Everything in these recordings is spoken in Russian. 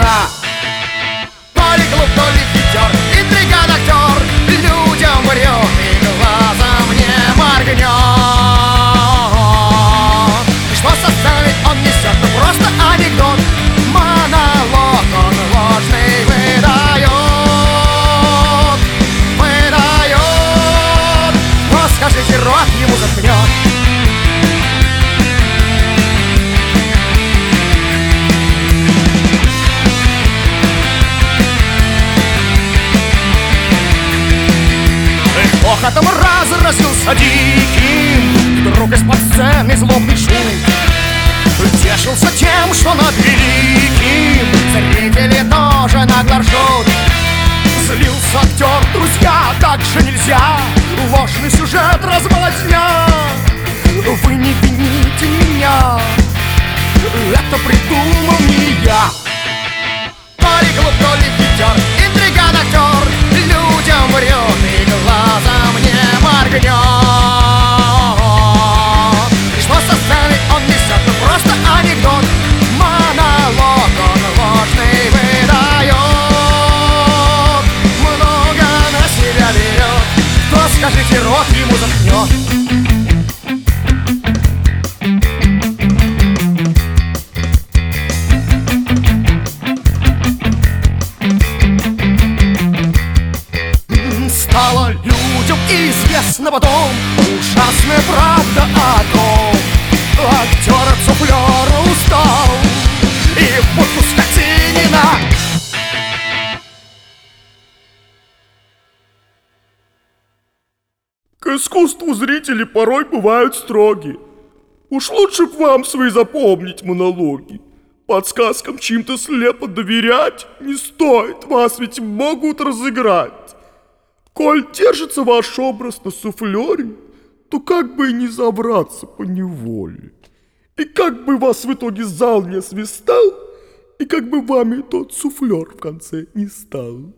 То ли глуп, то ли хитер, интриган, актер, людям врет и глазом не моргнет. Что составит он несет, ну просто анекдот. Монолог он ложный выдает. Но скажите, рот ему заткнет. Хохотом разразился диким вдруг из-под сцены злобный шум. Тешился тем, что над великим зрители тоже нагло ржут. Злился актер, друзья, так же нельзя, ложный сюжет размолотня. Вы не вините меня, это придумал не я. То ли глуп, то ли хитер, интриган, актер, людям врет и глазом не моргнет. Что составит он несет, ну просто анекдот. Монолог он ложный выдает. Много на себя берет. Кто, скажите, рот ему заткнет. Стало людям известно потом ужасная правда о том. Актер от суфлера устал и в будку скотинина. К искусству зрители порой бывают строги. Уж лучше б вам свои запомнить монологи. Подсказкам чьим-то слепо доверять не стоит, вас ведь могут разыграть. Коль держится ваш образ на суфлере, то как бы и не забраться поневоле. И как бы вас в итоге зал не освистал, и как бы вами тот суфлер в конце не стал.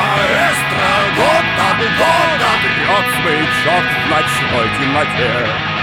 Маэстро год от года трет смычок в ночной темноте.